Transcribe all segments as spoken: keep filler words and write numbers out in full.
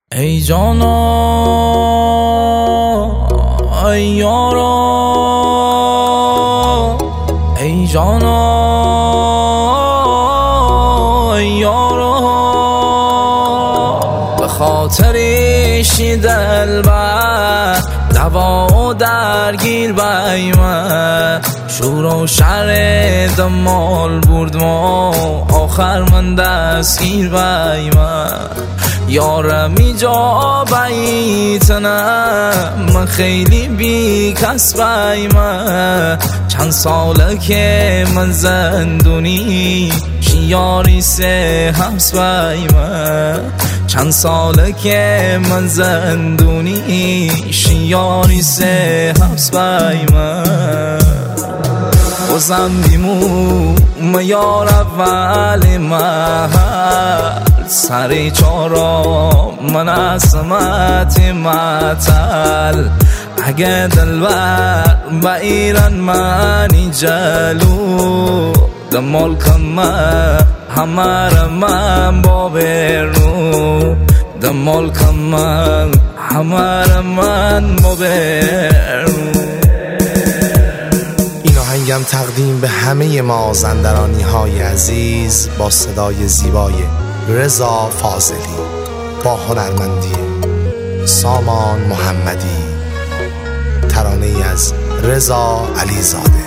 ای جانا ای یارا ای جانا ای یارا به خاطرشی دلبر دوا و درگیر بیمه شور و شر دمال برد ما آخر من دستگیر بیمه یارم ایجا بیتنم من خیلی بی کس بیمه چند ساله که من زندونی شیاری سه حبس بیمه چند ساله که من زندونی شیاری سه حبس بیمه بازم بیمو میار اول محل سری چارا من اسمت متل اگه دلبر با ایران منی جلو دمال کمه همه من با برنو دمال کمه همه من با برنو. آهنگم تقدیم به همه مازندرانی های عزیز با صدای زیبای رضا فاضلی با هنرمندی سامان محمدی، ترانه‌ای از رضا علیزاده.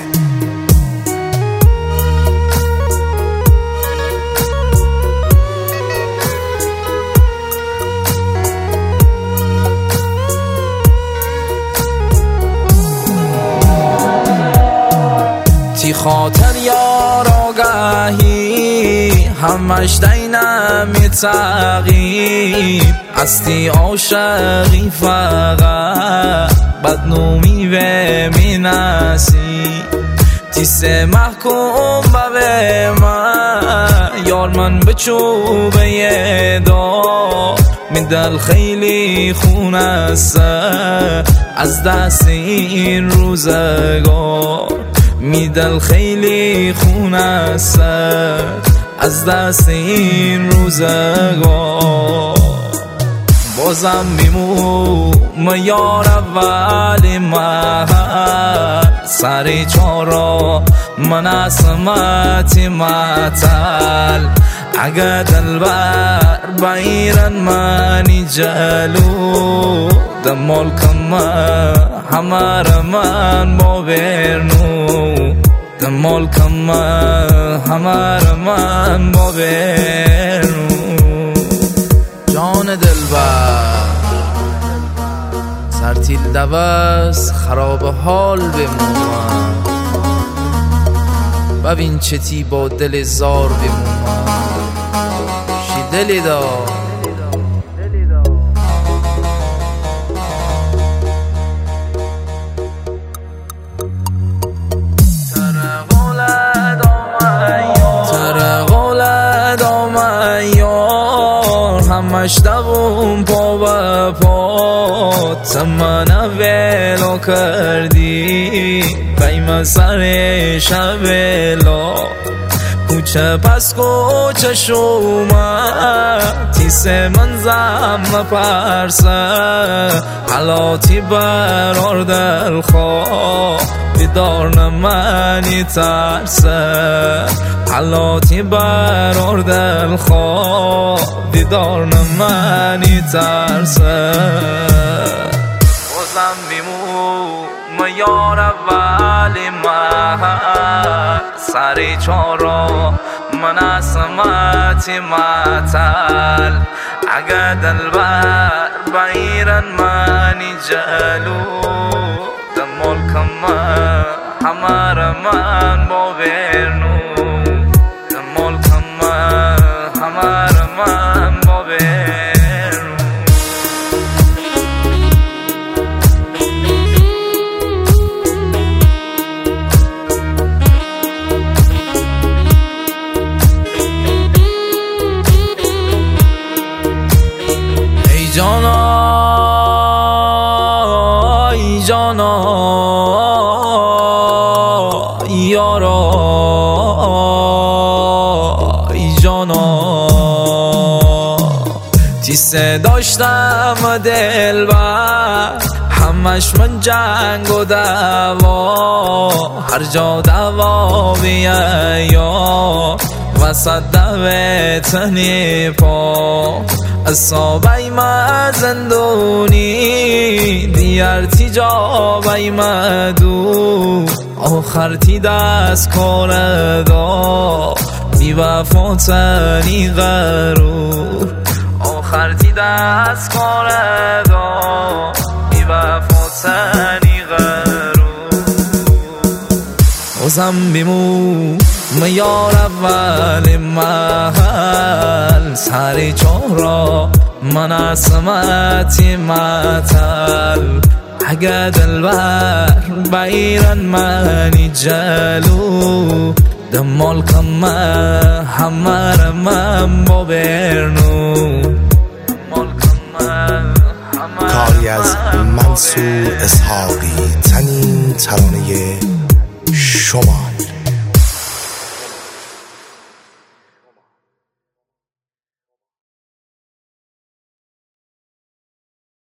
تی خاطر یار آگاهی همش دینمی تغییر استی عاشقی فقط بدنومی و مینسی تی سه محکوم به من یار من به چوبه دا من دل خیلی خون است از دست این روزگار می دل خیلی خون است از دست این روزگار بازم بیمو میار اول محل سری چارا من اسمت متل اگه دلبر با ایران منی جلو دمال کمه همه را من با برنو دمال کمه همه را من با برنو. جان دلبر سرتیل دوست خراب حال بمونم ببین چتی با دل زار بمونم شی دلی دار همش دوم پا و پا تمنا ولو کردی بیم سر شبلا کوچه پس کوچه شوما تیس من زم پرسه حالاتی برار دل خواه بیدار نمانی ترسه حالاتی برار دل خواه دیدار نمانی ترسه بازم بیمو میار اول محل سری چارا من اسمت متل اگه دلبر با ایران منی جلو دمال کمه همه را من با برنو دمال کمه همه را من با برنو. ای جانا ای جانا یارا ای جانا تیسه داشتم دلم دلبر همش من جنگ و دعوا هر جا دعوا بیه یا وسط دوتنی پا اصابای ما زندونی دیارتی جابای ما دو آخر تی دست کاردا بی وفاتنی غرور آخر تی دست کاردا بی وفاتنی غرور اوزم بیمو میار اول محل سری چهرا من اسمتی متل اگه دلبر بیرن منی جلو دمال کم همه من با برنو کاری از منصور اسحاقی، تنین ترانه شمال.